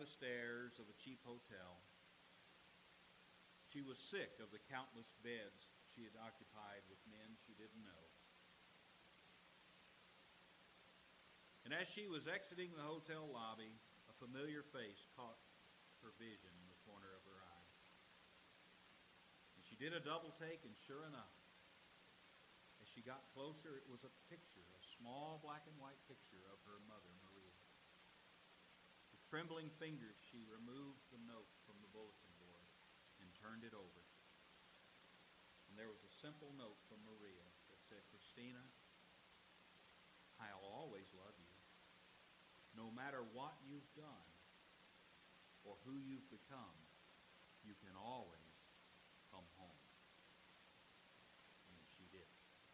the stairs of a cheap hotel. She was sick of the countless beds she had occupied with men she didn't know. And as she was exiting the hotel lobby, a familiar face caught her vision in the corner of her eye. And she did a double take, and sure enough, as she got closer, it was a picture, a small black and white picture of her mother, Maria. With trembling fingers, she removed the note from the bulletin board and turned it over. And there was a simple note from Maria that said, "Christina, I'll always love you. No matter what you've done or who you've become, you can always come home." And she did.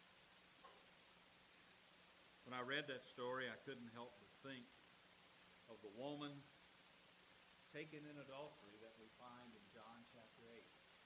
When I read that story, I couldn't help but think of the woman taken in adultery that we find in John chapter 8.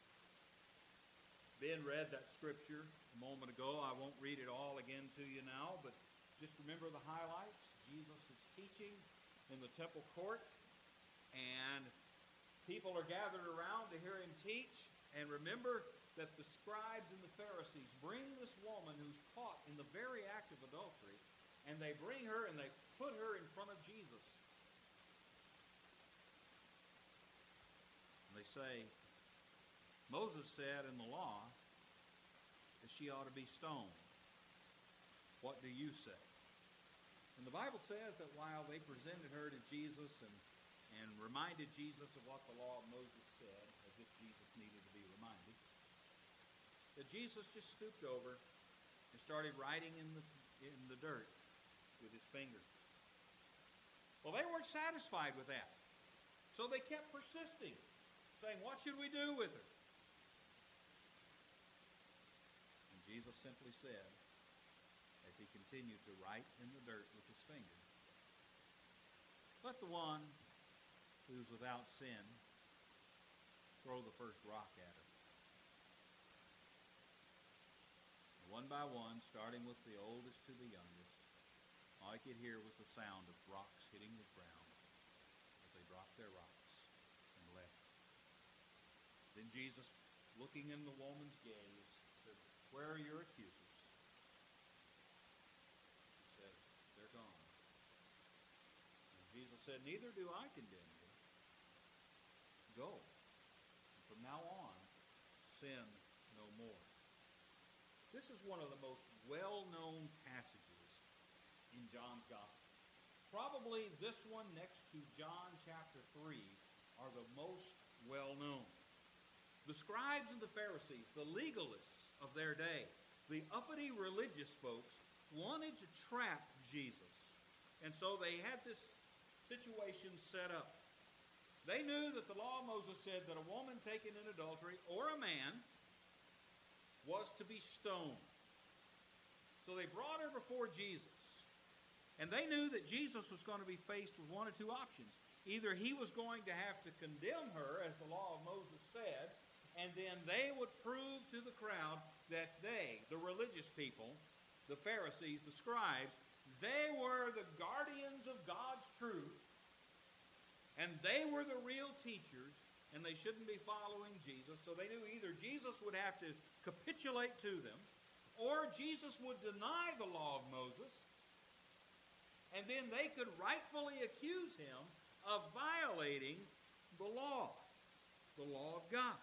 Ben read that scripture a moment ago. I won't read it all again to you now, but just remember the highlights. Jesus is teaching in the temple court, and people are gathered around to hear him teach. And remember that the scribes and the Pharisees bring this woman who's caught in the very act of adultery, and they bring her and they put her in front of Jesus. And they say, "Moses said in the law that she ought to be stoned. What do you say?" And the Bible says that while they presented her to Jesus and reminded Jesus of what the law of Moses said, as if Jesus needed to be reminded, that Jesus just stooped over and started writing in the dirt with his finger. Well, they weren't satisfied with that. So they kept persisting, saying, "What should we do with her?" And Jesus simply said, as he continued to write in the dirt with his finger, "Let the one who's without sin throw the first rock at her." And one by one, starting with the oldest to the youngest, all I could hear was the sound of rocks hitting the ground as they dropped their rocks and left. Then Jesus, looking in the woman's gaze, said, "Where are your accusers?" She said, "They're gone." And Jesus said, "Neither do I condemn you. Go. And from now on, sin no more." This is one of the most well-known passages in John's Gospel. Probably this one next to John chapter 3 are the most well-known. The scribes and the Pharisees, the legalists of their day, the uppity religious folks, wanted to trap Jesus. And so they had this situation set up. They knew that the law of Moses said that a woman taken in adultery or a man was to be stoned. So they brought her before Jesus. And they knew that Jesus was going to be faced with one of two options. Either he was going to have to condemn her, as the law of Moses said, and then they would prove to the crowd that they, the religious people, the Pharisees, the scribes, they were the guardians of God's truth, and they were the real teachers, and they shouldn't be following Jesus. So they knew either Jesus would have to capitulate to them, or Jesus would deny the law of Moses, and then they could rightfully accuse him of violating the law of God.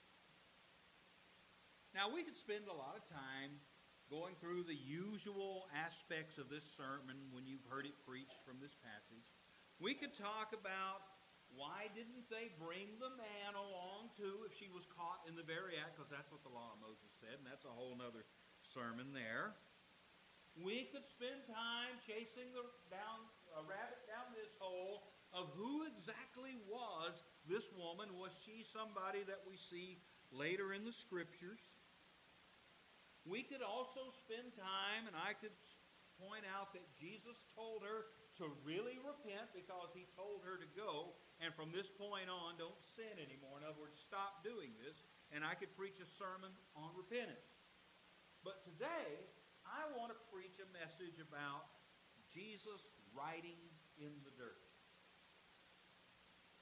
Now, we could spend a lot of time going through the usual aspects of this sermon when you've heard it preached from this passage. We could talk about why didn't they bring the man along too if she was caught in the very act, because that's what the law of Moses said, and that's a whole other sermon there. We could spend time chasing a rabbit down this hole of who exactly was this woman. Was she somebody that we see later in the Scriptures? We could also spend time, and I could point out that Jesus told her to really repent because he told her to go, and from this point on, don't sin anymore. In other words, stop doing this, and I could preach a sermon on repentance. But today, I want to preach a message about Jesus writing in the dirt.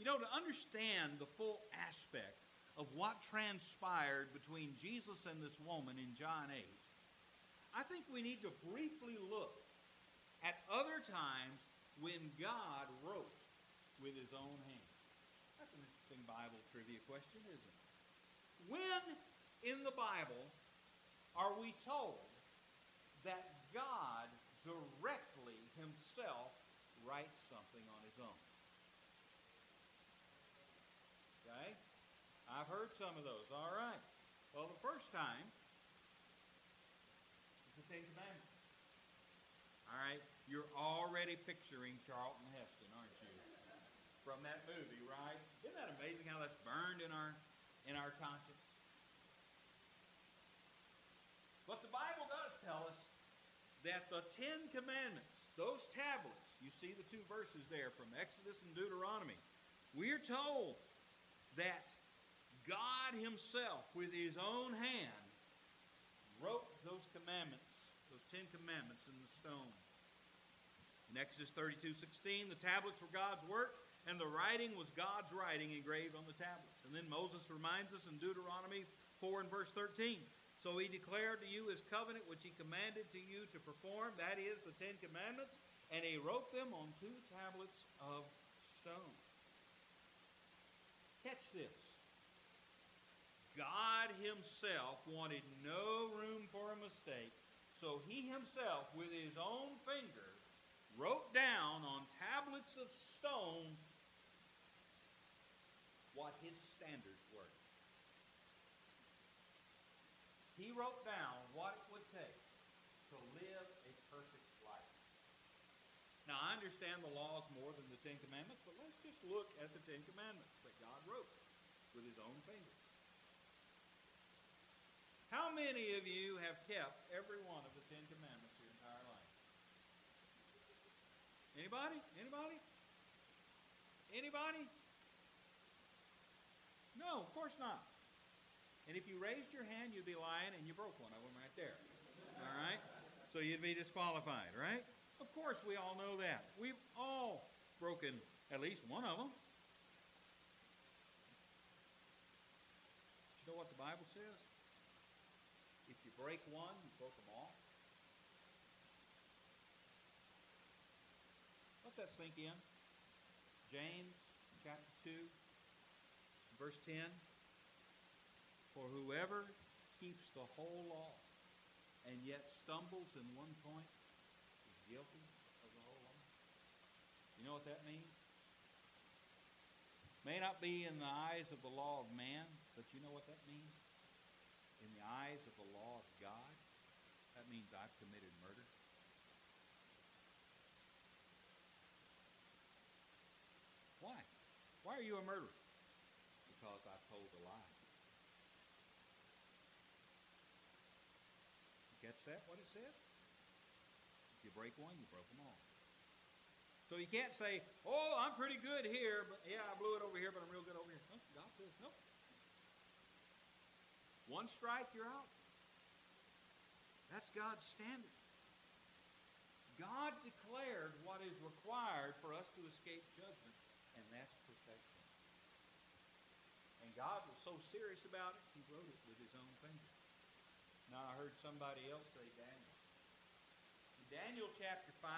You know, to understand the full aspect of what transpired between Jesus and this woman in John 8, I think we need to briefly look at other times when God wrote with his own hand. That's an interesting Bible trivia question, isn't it? When in the Bible are we told that God directly himself writes something on his own? Okay? I've heard some of those. All right. Well, the first time is the Ten Commandments. All right? You're already picturing Charlton Heston, aren't you? From that movie, right? Isn't that amazing how that's burned in our conscience? But the Bible does tell us that the Ten Commandments, those tablets, you see the two verses there from Exodus and Deuteronomy, we're told that God himself, with his own hand, wrote those commandments, those Ten Commandments in the stone. In Exodus 32:16, the tablets were God's work, and the writing was God's writing engraved on the tablets. And then Moses reminds us in Deuteronomy 4 and verse 13, so he declared to you his covenant which he commanded to you to perform, that is the Ten Commandments, and he wrote them on 2 tablets of stone. Catch this. God himself wanted no room for a mistake, so he himself, with his own finger, wrote down on tablets of stone what his standards were. He wrote down what it would take to live a perfect life. Now, I understand the law is more than the Ten Commandments, but let's just look at the Ten Commandments that God wrote with his own finger. How many of you have kept every one of the Ten Commandments your entire life? Anybody? Anybody? Anybody? No, of course not. And if you raised your hand, you'd be lying, and you broke one of them right there. All right? So you'd be disqualified, right? Of course, we all know that. We've all broken at least one of them. But you know what the Bible says? If you break one, you broke them all. Let that sink in. James chapter 2, verse 10. For whoever keeps the whole law and yet stumbles in one point is guilty of the whole law. You know what that means? May not be in the eyes of the law of man, but you know what that means? In the eyes of the law of God, that means I've committed murder. Why? Why are you a murderer? Because I told a lie. You catch that, what it says? If you break one, you broke them all. So you can't say, oh, I'm pretty good here, but yeah, I blew it over here, but I'm real good over here. No, God says, no. One strike, you're out. That's God's standard. God declared what is required for us to escape judgment, and that's perfection. And God was so serious about it, he wrote it with his own finger. Now I heard somebody else say Daniel. In Daniel chapter 5,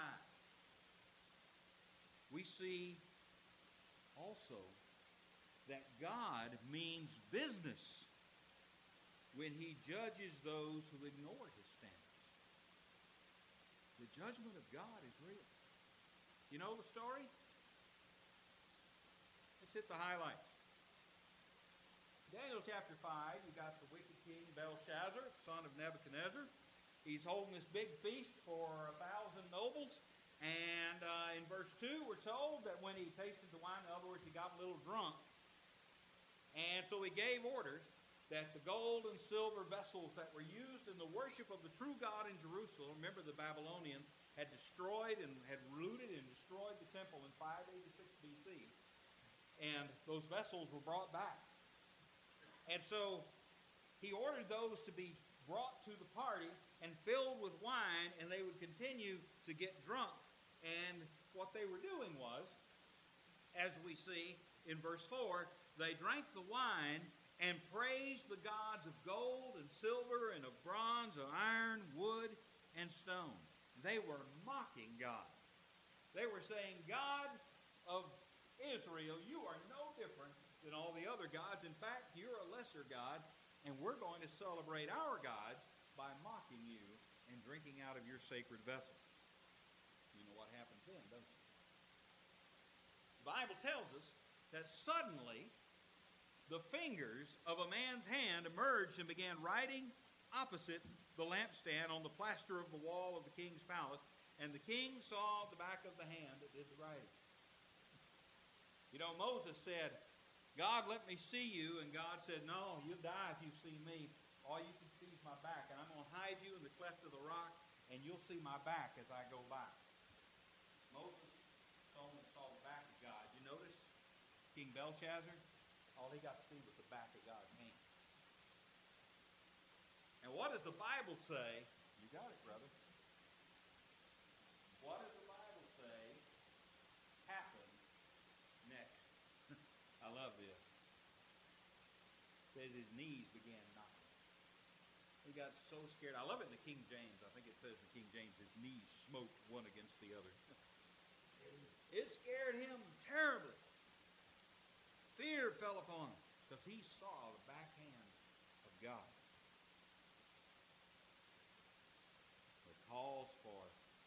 we see also that God means business when he judges those who ignore his standards. The judgment of God is real. You know the story? Let's hit the highlights. Daniel chapter 5, you got the wicked king Belshazzar, son of Nebuchadnezzar. He's holding this big feast for 1,000 nobles. And in verse 2, we're told that when he tasted the wine, in other words, he got a little drunk. And so he gave orders that the gold and silver vessels that were used in the worship of the true God in Jerusalem, remember the Babylonians had destroyed and had looted and destroyed the temple in 586 BC. And those vessels were brought back. And so he ordered those to be brought to the party and filled with wine, and they would continue to get drunk. And what they were doing was, as we see in verse 4, they drank the wine and praised the gods of gold and silver and of bronze, of iron, wood, and stone. They were mocking God. They were saying, God of Israel, you are no different than all the other gods. In fact, you're a lesser God, and we're going to celebrate our gods by mocking you and drinking out of your sacred vessels. You know what happens then, don't you? The Bible tells us that suddenly the fingers of a man's hand emerged and began writing opposite the lampstand on the plaster of the wall of the king's palace, and the king saw the back of the hand that did the writing. You know, Moses said, God, let me see you, and God said, no, you'll die if you see me. All you can see is my back, and I'm going to hide you in the cleft of the rock, and you'll see my back as I go by. Moses only saw the back of God. You notice King Belshazzar? All he got to see was the back of God's hand. And what does the Bible say? You got it, brother. What does the Bible say happened next? I love this. It says his knees began knocking. He got so scared. I love it in the King James. I think it says in King James, his knees smote one against the other. It scared him terribly. Fear fell upon him because he saw the backhand of God. It calls for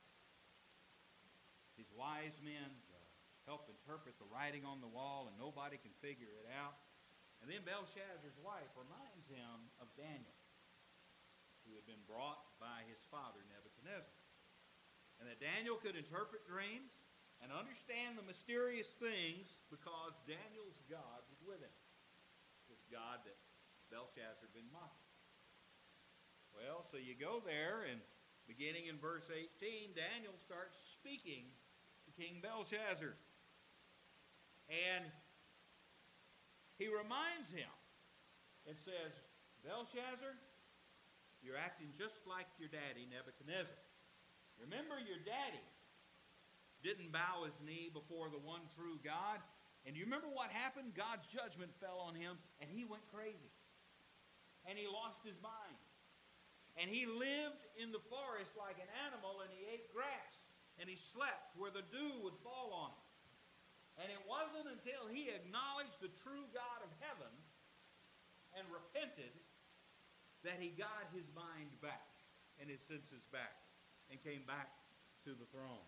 his wise men to help interpret the writing on the wall, and nobody can figure it out. And then Belshazzar's wife reminds him of Daniel, who had been brought by his father Nebuchadnezzar. And that Daniel could interpret dreams and understand the mysterious things because Daniel's God was with him. This God that Belshazzar had been mocking. Well, so you go there, and beginning in verse 18, Daniel starts speaking to King Belshazzar. And he reminds him and says, Belshazzar, you're acting just like your daddy, Nebuchadnezzar. Remember, your daddy didn't bow his knee before the one true God. And you remember what happened? God's judgment fell on him, and he went crazy. And he lost his mind. And he lived in the forest like an animal, and he ate grass. And he slept where the dew would fall on him. And it wasn't until he acknowledged the true God of heaven and repented that he got his mind back and his senses back and came back to the throne.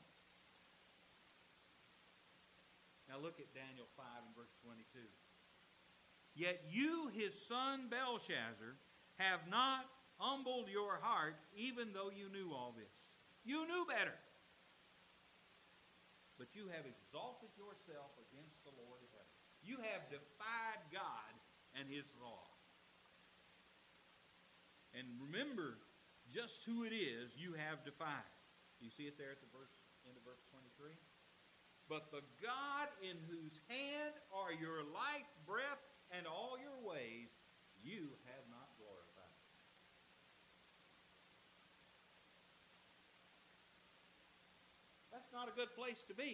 Now look at Daniel 5 and verse 22. Yet you, his son Belshazzar, have not humbled your heart, even though you knew all this. You knew better. But you have exalted yourself against the Lord of heaven. You have defied God and his law. And remember just who it is you have defied. You see it there at the end of verse 23? But the God in whose hand are your life, breath, and all your ways, you have not glorified. That's not a good place to be.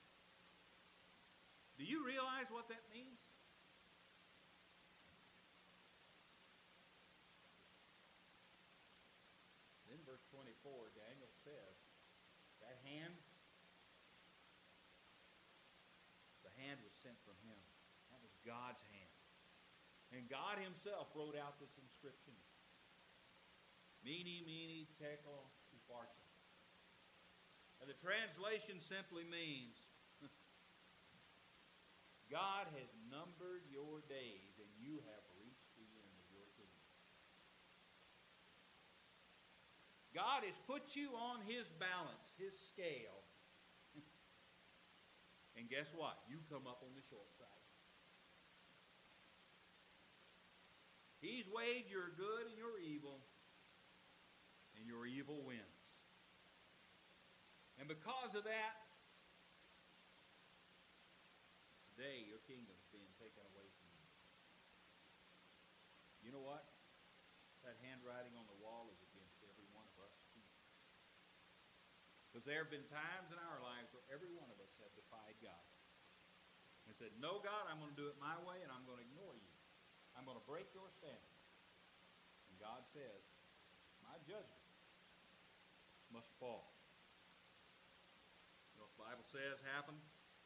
Do you realize what that means? In verse 24, Daniel says, that hand was sent from him. That was God's hand. And God himself wrote out this inscription. Mene, mene, tekel, upharsin. And the translation simply means, God has numbered your days, and you have reached the end of your kingdom. God has put you on his balance, his scale. And guess what? You come up on the short side. He's weighed your good and your evil, and your evil wins. And because of that, today your kingdom is being taken away from you. You know what? That handwriting on the wall is against every one of us too. Because there have been times in our lives where every one of us have defied God. and said, no, God, I'm going to do it my way, and I'm going to ignore you. I'm going to break your standard. And God says, my judgment must fall. You know what the Bible says happened?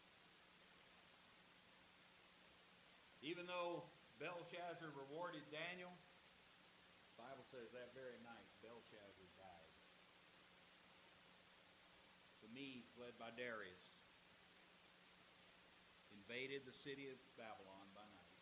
Even though Belshazzar rewarded Daniel, the Bible says that very night Belshazzar died. The Medes, led by Darius, invaded the city of Babylon by night.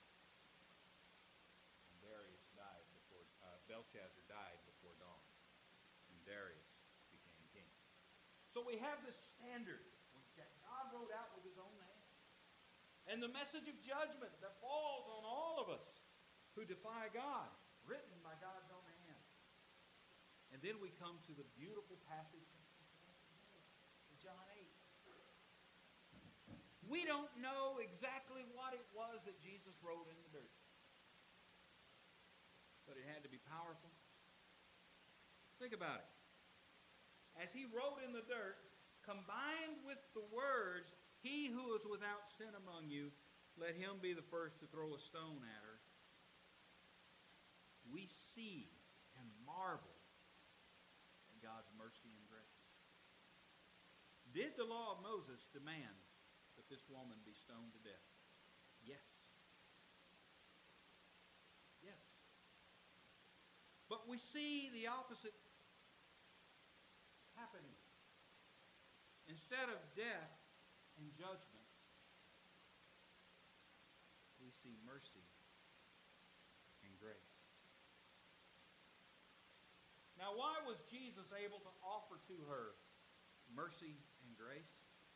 And Belshazzar died before dawn. And Darius became king. So we have this standard that God wrote out with his own hand. And the message of judgment that falls on all of us who defy God, written by God's own hand. And then we come to the beautiful passage in John 8. We don't know exactly what it was that Jesus wrote in the dirt. But it had to be powerful. Think about it. As he wrote in the dirt, combined with the words, he who is without sin among you, let him be the first to throw a stone at her. We see and marvel at God's mercy and grace. Did the law of Moses demand that this woman be stoned to death? Yes. Yes. But we see the opposite happening. Instead of death and judgment, we see mercy and grace. Now, why was Jesus able to offer to her mercy and grace?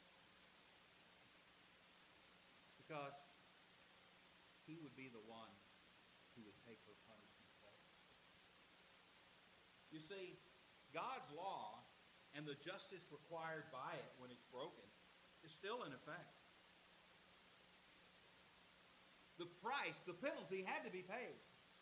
Because he would be the one who would take her punishment place. You see, God's law and the justice required by it when it's broken is still in effect. The price, the penalty had to be paid.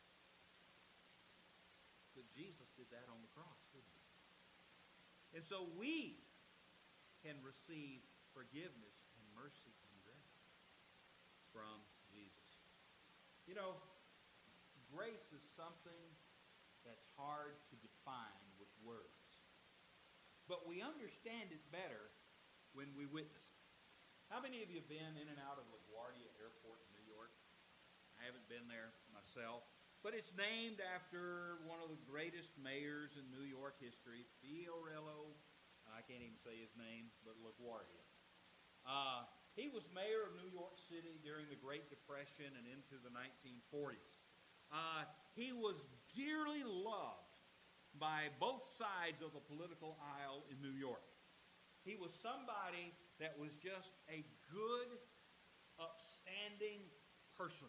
But Jesus did that on the cross, didn't he? And so we can receive forgiveness and mercy and grace from Jesus. You know, grace is something that's hard to define with words. But we understand it better when we witness it. How many of you have been in and out of LaGuardia Airport in New York? I haven't been there myself. But it's named after one of the greatest mayors in New York history, Fiorello, I can't even say his name, but LaGuardia. He was mayor of New York City during the Great Depression and into the 1940s. He was dearly loved by both sides of the political aisle in New York. He was somebody that was just a good, upstanding person.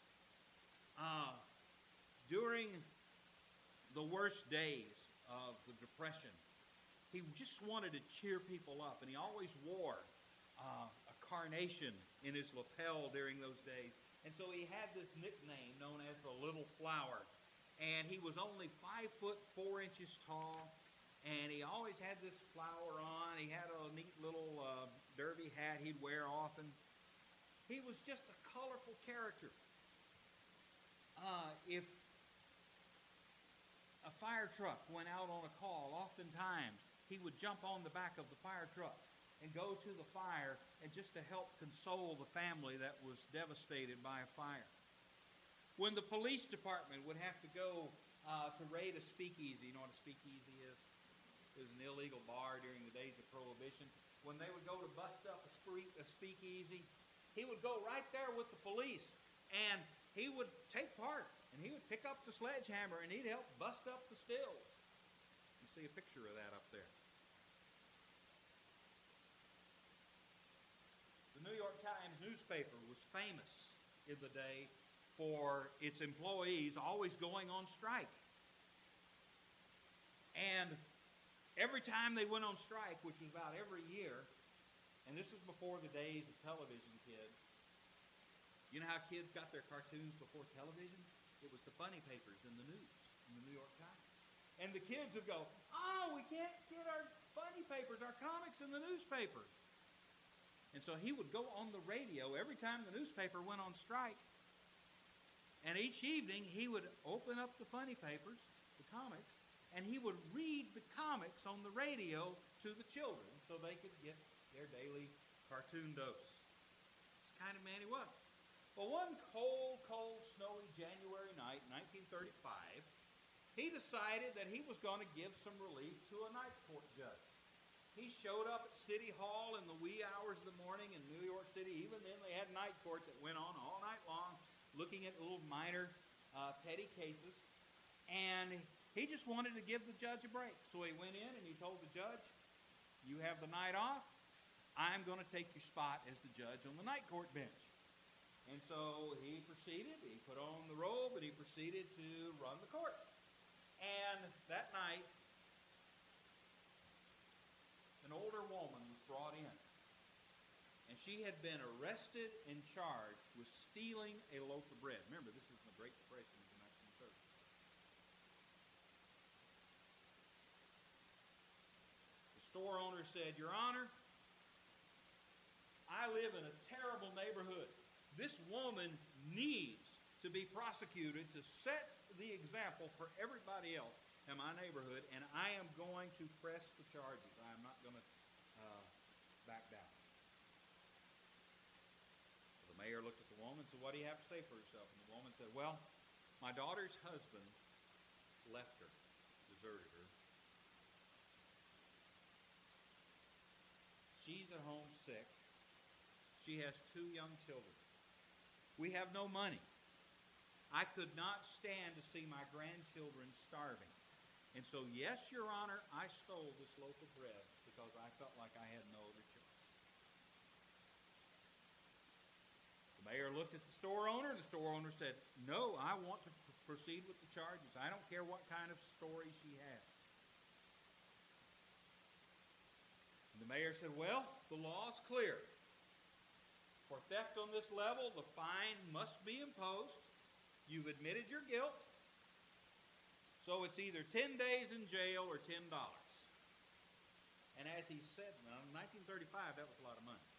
During the worst days of the Depression, he just wanted to cheer people up, and he always wore a carnation in his lapel during those days. And so he had this nickname known as the Little Flower. And he was only 5'4" tall, and he always had this flower on. He had a neat little derby hat he'd wear often. He was just a colorful character. If a fire truck went out on a call, oftentimes he would jump on the back of the fire truck and go to the fire and just to help console the family that was devastated by a fire. When the police department would have to go to raid a speakeasy, you know what a speakeasy is? It was an illegal bar during the days of Prohibition. When they would go to bust up a speakeasy, he would go right there with the police, and he would take part, and he would pick up the sledgehammer, and he'd help bust up the stills. You see a picture of that up there. The New York Times newspaper was famous in the day for its employees always going on strike. And every time they went on strike, which was about every year, and this was before the days of television, kids. You know how kids got their cartoons before television? It was the funny papers in the news, in the New York Times. And the kids would go, oh, we can't get our funny papers, our comics in the newspapers. And so he would go on the radio every time the newspaper went on strike. And each evening he would open up the funny papers, the comics, and he would read the comics on the radio to the children so they could get their daily cartoon dose. It's the kind of man he was. Well, one cold, snowy January night, 1935, he decided that he was going to give some relief to a night court judge. He showed up at City Hall in the wee hours of the morning in New York City. Even then, they had night court that went on all night long, looking at little minor petty cases. And he just wanted to give the judge a break. So he went in and he told the judge, "You have the night off. I'm going to take your spot as the judge on the night court bench." And so he proceeded. He put on the robe and he proceeded to run the court. And that night, an older woman was brought in. And she had been arrested and charged with stealing a loaf of bread. Remember, this is in the Great Depression of the 1930s. The store owner said, "Your Honor, I live in a terrible neighborhood. This woman needs to be prosecuted to set the example for everybody else in my neighborhood, and I am going to press the charges. I am not going to back down." So the mayor looked at the woman and said, "What do you have to say for yourself?" And the woman said, "Well, my daughter's husband left her, deserted her. She's at home sick. She has 2 young children. We have no money. I could not stand to see my grandchildren starving. And so, yes, Your Honor, I stole this loaf of bread because I felt like I had no other choice." The mayor looked at the store owner, and the store owner said, "No, I want to proceed with the charges. I don't care what kind of story she has." And the mayor said, "Well, the law's clear. For theft on this level, the fine must be imposed. You've admitted your guilt. So it's either 10 days in jail or $10. And as he said, now in 1935, that was a lot of money.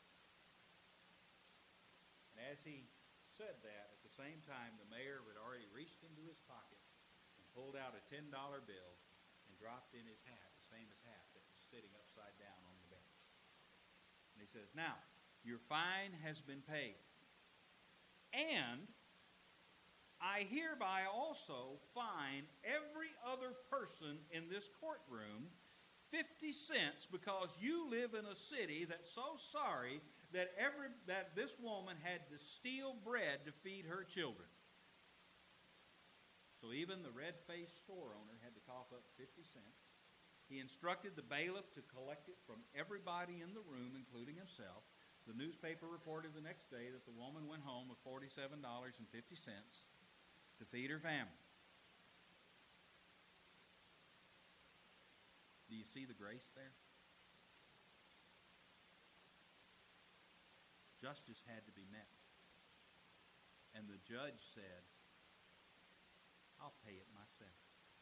And as he said that, at the same time, the mayor had already reached into his pocket and pulled out a $10 bill and dropped in his hat, his famous hat that was sitting upside down on the bench. And he says, "Now, your fine has been paid. And I hereby also fine every other person in this courtroom 50 cents because you live in a city that's so sorry that this woman had to steal bread to feed her children." So even the red-faced store owner had to cough up 50 cents. He instructed the bailiff to collect it from everybody in the room, including himself. The newspaper reported the next day that the woman went home with $47.50 to feed her family. Do you see the grace there? Justice had to be met. And the judge said, "I'll pay it myself.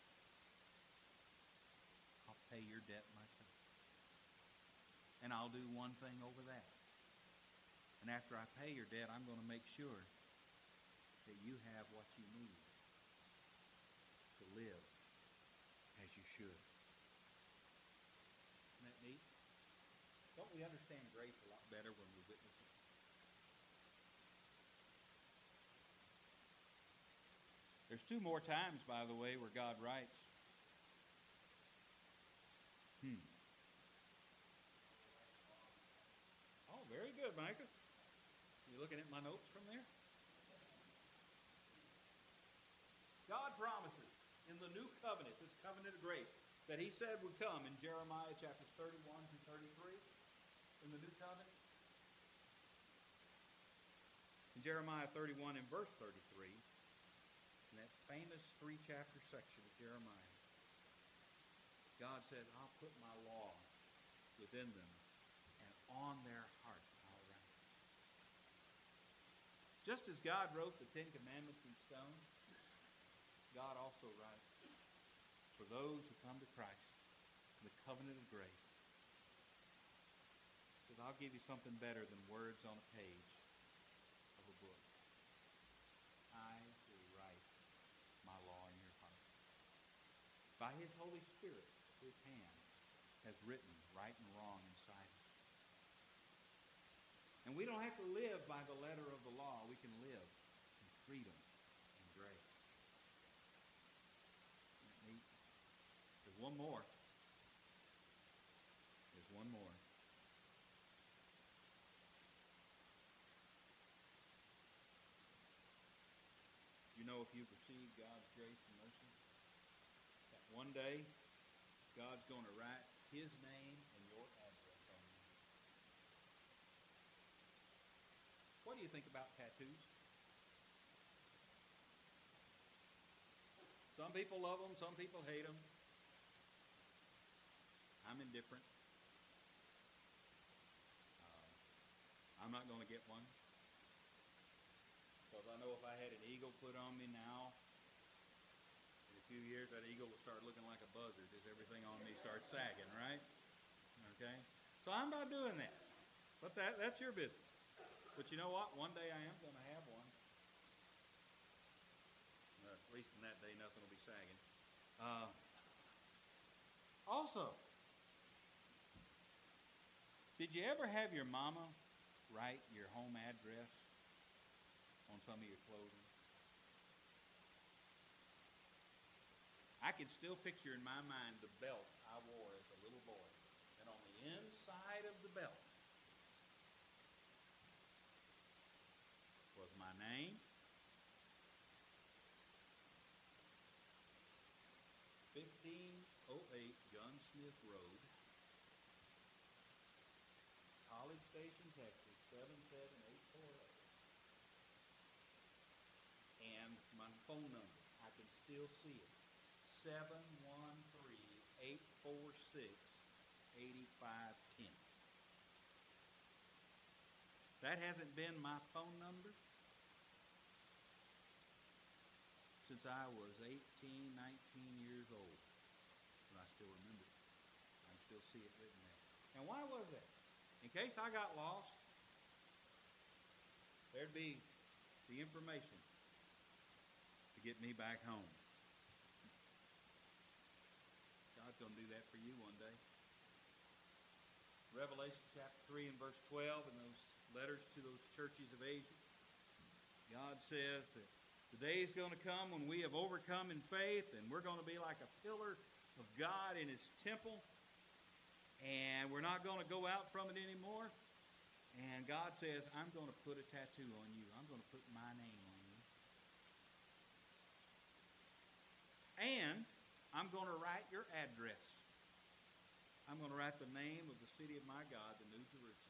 I'll pay your debt myself. And I'll do one thing over that. And after I pay your debt, I'm going to make sure that you have what you need to live as you should." Isn't that neat? Don't we understand grace a lot better when we witness it? There's 2 more times, by the way, where God writes. Oh, very good, Micah. You looking at my notes from there? God promises in the new covenant, this covenant of grace, that he said would come in Jeremiah chapters 31 through 33 in the new covenant. In Jeremiah 31 and verse 33, in that famous 3-chapter section of Jeremiah, God says, "I'll put my law within them, and on their heart I'll write it." Just as God wrote the 10 Commandments in stone, God also writes for those who come to Christ, the covenant of grace. He says, I'll give you something better than words on a page of a book. I will write my law in your heart. By His Holy Spirit, His hand has written right and wrong inside us. And we don't have to live by the letter of the law. We can live in freedom and grace. Isn't that neat? There's one more. There's one more. You know, if you've received God's grace and mercy, that one day God's going to write His name and your address on you. What do you think about tattoos? Some people love them, some people hate them. I'm indifferent. I'm not going to get one. Because I know if I had an eagle put on me now, in a few years that eagle will start looking like a buzzard as everything on me starts sagging, right? Okay? So I'm not doing that. But that's your business. But you know what? One day I am going to have one. At least in that day, nothing will be sagging. Also, did you ever have your mama write your home address on some of your clothing? I can still picture in my mind the belt I wore as a little boy. And on the inside of the belt was my name, 1508 Gunsmith Road, College Station, Texas, 77840. And my phone number, I can still see it, 713-846-8510. That hasn't been my phone number since I was 18, 19 years old. And I still remember it. I can still see it written there. And why was that? In case I got lost, there'd be the information to get me back home. God's going to do that for you one day. Revelation chapter 3 and verse 12, in those letters to those churches of Asia, God says that the day is going to come when we have overcome in faith, and we're going to be like a pillar of God in His temple, and we're not going to go out from it anymore. And God says, I'm going to put a tattoo on you. I'm going to put my name on you. And I'm going to write your address. I'm going to write the name of the city of my God, the New Jerusalem.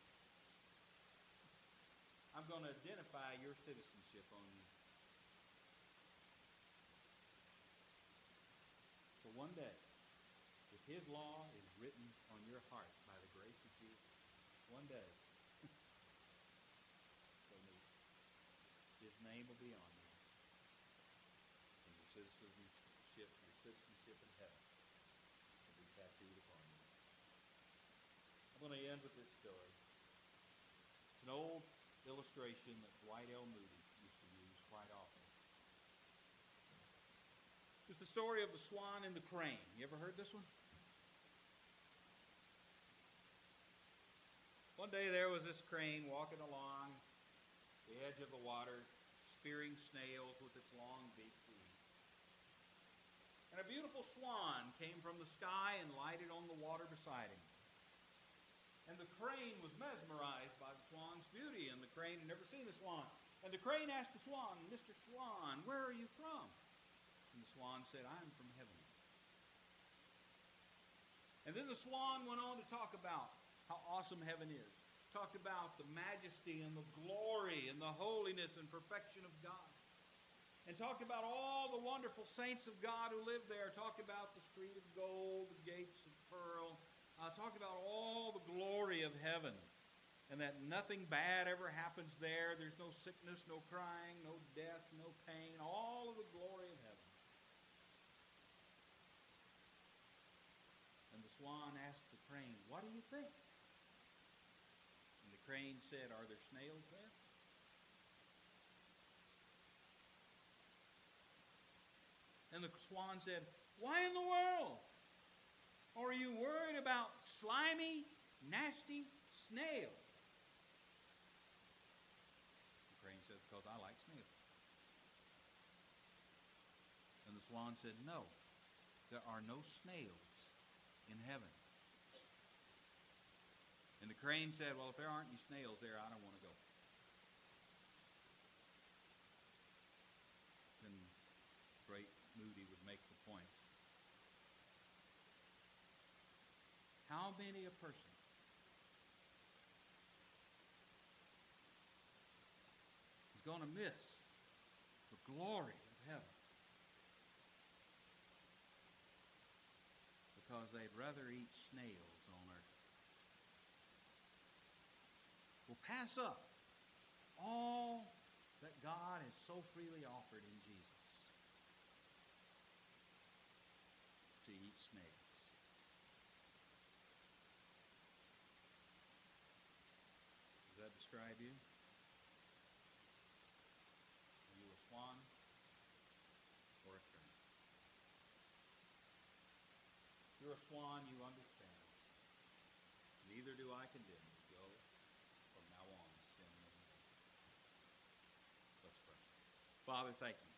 I'm going to identify your citizenship on you. So one day, if His law is written on your heart by the grace of Jesus, one day, so neat, His name will be on you. And your citizenship in heaven will be tattooed upon you. I'm going to end with this story. It's an old illustration that Dwight L. Moody used to use quite often. It's the story of the swan and the crane. You ever heard this one? One day there was this crane walking along the edge of the water, spearing snails with its long beak feet. And a beautiful swan came from the sky and lighted on the water beside him. And the crane was mesmerized by the swan's beauty, and the crane had never seen a swan. And the crane asked the swan, Mr. Swan, where are you from? And the swan said, I'm from heaven. And then the swan went on to talk about how awesome heaven is. Talked about the majesty and the glory and the holiness and perfection of God. And talked about all the wonderful saints of God who live there. Talked about the street of gold, the gates of pearl. Talked about all the glory of heaven. And that nothing bad ever happens there. There's no sickness, no crying, no death, no pain. All of the glory of heaven. And the swan asked the crane, what do you think? crane said, "Are there snails there?" And the swan said, "Why in the world are you worried about slimy, nasty snails?" The crane said, "Because I like snails." And the swan said, "No, there are no snails in heaven." And the crane said, "Well, if there aren't any snails there, I don't want to go." Then Great Moody would make the point. How many a person is going to miss the glory of heaven because they'd rather eat snails on earth? Will pass up all that God has so freely offered in Jesus to eat snails. Does that describe you? Are you a swan or a crane? If you're a swan, you understand. Neither do I condemn you. Go from now on, sin no more. Let's pray. Father, thank you.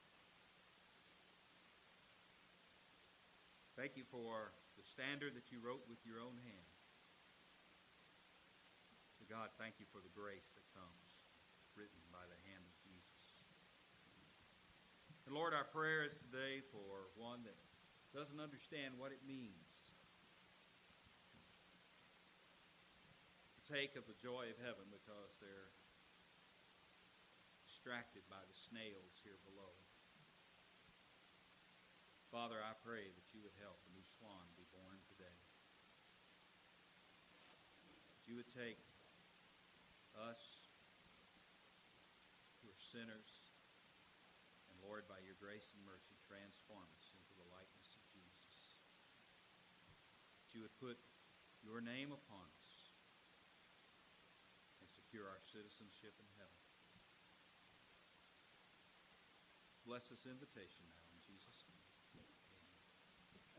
Thank you for the standard that you wrote with your own hand. To God, thank you for the grace that comes written by the hand of Jesus. And Lord, our prayer is today for one that doesn't understand what it means to take of the joy of heaven because they're distracted by the snails here below. Father, I pray that you would help a new swan be born today. That you would take us who are sinners, and Lord, by your grace and mercy, transform us into the likeness of Jesus. That you would put your name upon us and secure our citizenship in heaven. Bless this invitation now.